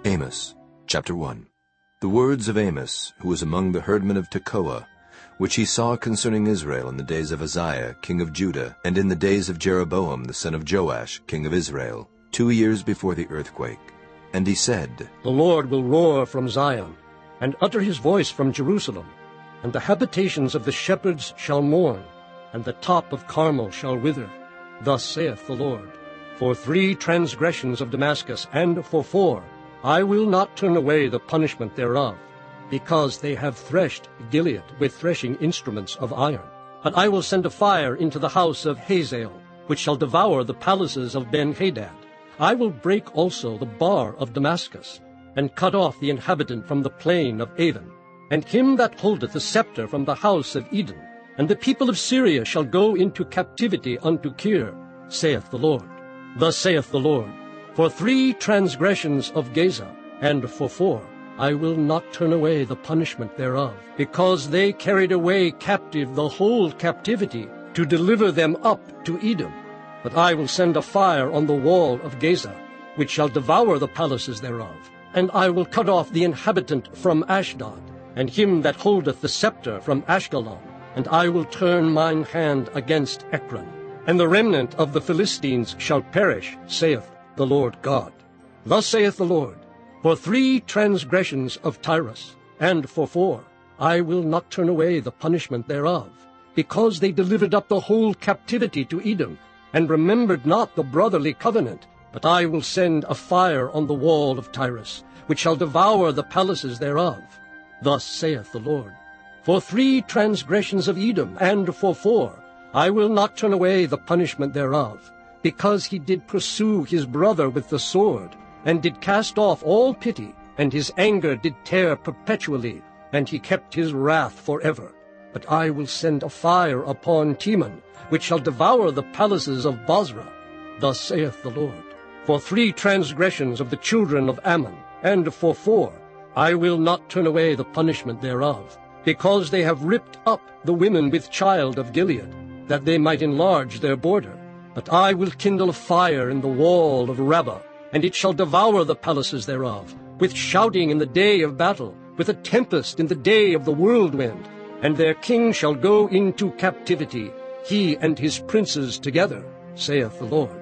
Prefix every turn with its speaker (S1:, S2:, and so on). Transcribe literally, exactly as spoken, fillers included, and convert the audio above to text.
S1: Amos chapter one. The words of Amos, who was among the herdmen of Tekoa, which he saw concerning Israel in the days of Uzziah king of Judah, and in the days of Jeroboam the son of Joash king of Israel, two years before the earthquake. And he said,
S2: The Lord will roar from Zion, and utter his voice from Jerusalem, and the habitations of the shepherds shall mourn, and the top of Carmel shall wither. Thus saith the Lord, For three transgressions of Damascus, and for four, I will not turn away the punishment thereof, because they have threshed Gilead with threshing instruments of iron. But I will send a fire into the house of Hazael, which shall devour the palaces of Ben-Hadad. I will break also the bar of Damascus, and cut off the inhabitant from the plain of Avon, and him that holdeth the scepter from the house of Eden. And the people of Syria shall go into captivity unto Kir, saith the Lord. Thus saith the Lord, For three transgressions of Gaza, and for four, I will not turn away the punishment thereof, because they carried away captive the whole captivity, to deliver them up to Edom. But I will send a fire on the wall of Gaza, which shall devour the palaces thereof. And I will cut off the inhabitant from Ashdod, and him that holdeth the scepter from Ashkelon. And I will turn mine hand against Ekron. And the remnant of the Philistines shall perish, saith the Lord God. Thus saith the Lord, For three transgressions of Tyrus, and for four, I will not turn away the punishment thereof, because they delivered up the whole captivity to Edom, and remembered not the brotherly covenant. But I will send a fire on the wall of Tyrus, which shall devour the palaces thereof. Thus saith the Lord, For three transgressions of Edom, and for four, I will not turn away the punishment thereof, because he did pursue his brother with the sword, and did cast off all pity, and his anger did tear perpetually, and he kept his wrath forever. But I will send a fire upon Teman, which shall devour the palaces of Bozrah. Thus saith the Lord, For three transgressions of the children of Ammon, and for four, I will not turn away the punishment thereof, because they have ripped up the women with child of Gilead, that they might enlarge their border. But I will kindle a fire in the wall of Rabbah, and it shall devour the palaces thereof, with shouting in the day of battle, with a tempest in the day of the whirlwind. And their king shall go into captivity, he and his princes together, saith the Lord.